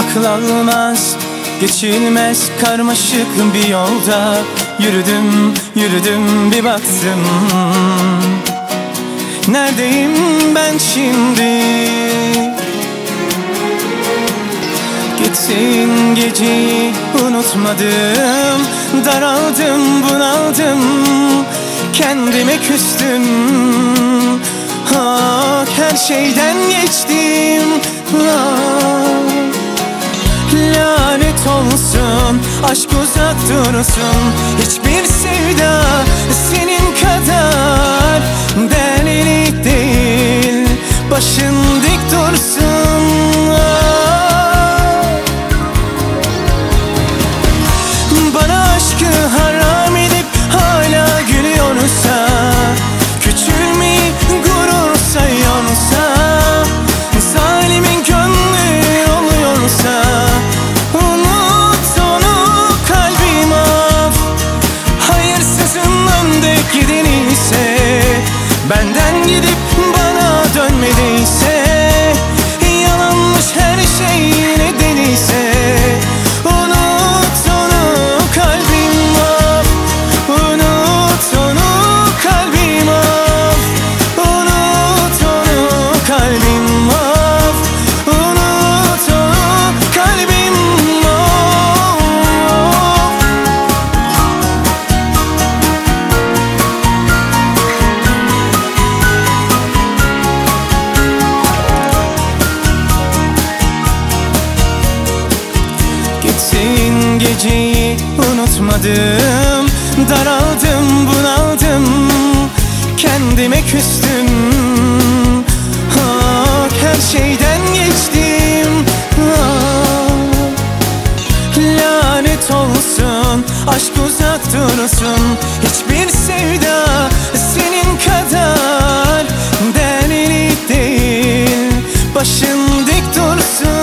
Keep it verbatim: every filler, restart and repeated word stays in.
akıl almaz, geçilmez karmaşık bir yolda yürüdüm, yürüdüm bir baktım. Neredeyim ben şimdi? Gitsin geceyi unutmadım, daraldım, bunaldım, kendime küstüm. Ah, her şeyden geçtim. Ah, lanet olsun, aşk uzak dursun. Hiçbir sevda senin kadar değerli değil. Başın dik dursun. Ah, bana aşkı haram edip hala gülüyorsa, küçülmeyi gurur sayıyorsa, zalimin gönlü oluyorsa, unut onu, kalbim af. Hayırsızın önde gideni ise, benden gidip bana dönmediyse, yalanmış her şey nedeniyse, unut onu, kalbim af. Unut onu, kalbim af. Unut onu, kalbim af. Unut onu, kalbim af. Gitsin geceyi unutmadım, daraldım, bunaldım, kendime küstüm. Ah, her şeyden geçtim. Ah, lanet olsun, aşk uzak dursun. Hiçbir sevda senin kadar değerli değil. Başın dik dursun.